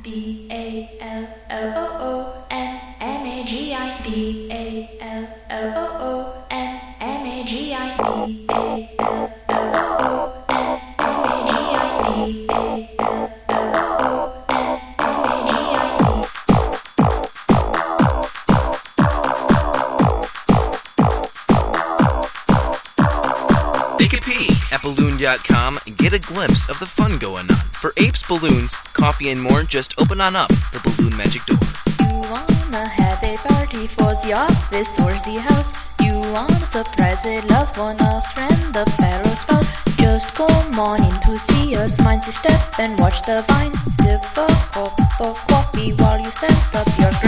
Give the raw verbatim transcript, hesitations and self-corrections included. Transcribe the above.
B A L L O O N M A G I C A L L O O N M A G I C A L L O O N M A G I C A L L O O N M A G I C. Take a peek at balloon dot com and get a glimpse of the fun going on. For apes, balloons, coffee, and more, just open on up the balloon magic door. You wanna have a party for the office or the house. You wanna surprise a loved one, a friend, a fellow spouse. Just come on in to see us, mind the step and watch the vines. Sip a cup of coffee while you set up your